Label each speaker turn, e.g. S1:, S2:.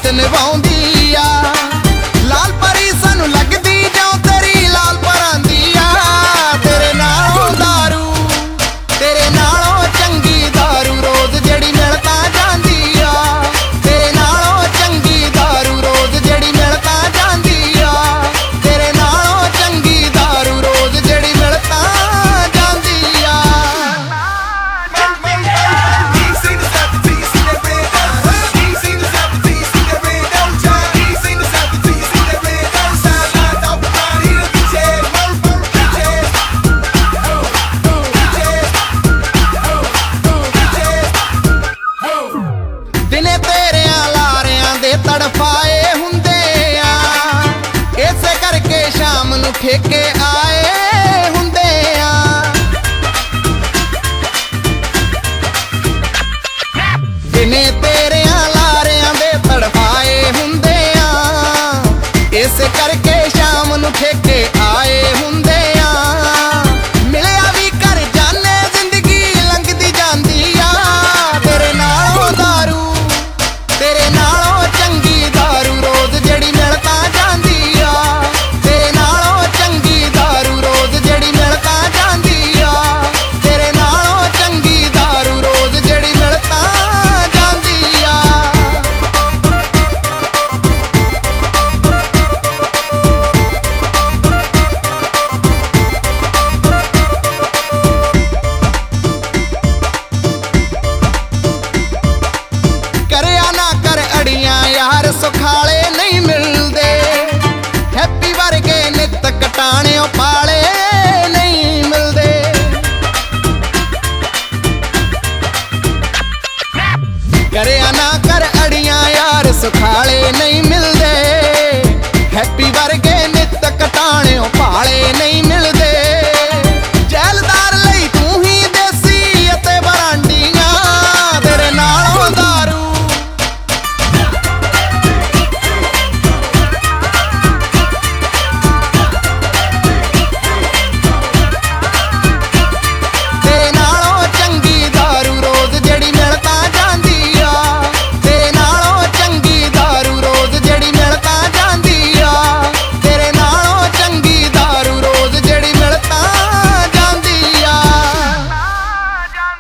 S1: ਨਿਭਾਉਂਦੀ ਆ। ਲਾਲ ਪਰੀ ਸਾਨੂੰ ਲੱਗਦੀ ਜਿਉਂ ਤੇਰੀ ਲਾਲ ਪਰਾਂਦੀ ਆ। ਤੇਰੇ ਨਾਲੋਂ ਦਾਰੂ, ਤੇਰੇ ਨਾਲੋਂ ਚੰਗੀ ਦਾਰੂ ਰੋਜ਼ ਜਿਹੜੀ ਮਿਲ ਤਾਂ ਜਾਂਦੀ ਆ। ਤੇਰੇ ਨਾਲੋਂ ਚੰਗੀ ਦਾਰੂ ਰੋਜ਼ ਜਿਹੜੀ ਮਿਲ ਤਾਂ ਜਾਂਦੀ ਆ। ਤੇਰੇ ਨਾਲੋਂ ਚੰਗੀ ਦਾਰੂ ਰੋਜ਼ ਜਿਹੜੀ ਮਿਲ ਤਾਂ ਜਾਂਦੀ ਆ। ਦਿਨੇ ਤੇਰਿਆਂ ਲਾਰਿਆਂ ਦੇ ਤੜਫਾਏ ਹੁੰਦੇ ਆ। ਇਸੇ ਕਰਕੇ ਸ਼ਾਮ ਨੂੰ ਠੇਕੇ ਆਏ ਹੁੰਦੇ ਆ। ਦਿਨੇ ਤੇਰਿਆਂ ਲਾਰਿਆਂ ਦੇ ਤੜਫਾਏ ਹੁੰਦੇ ਆ। ਇਸੇ ਕਰਕੇ ਸ਼ਾਮ ਨੂੰ ਠੇਕੇ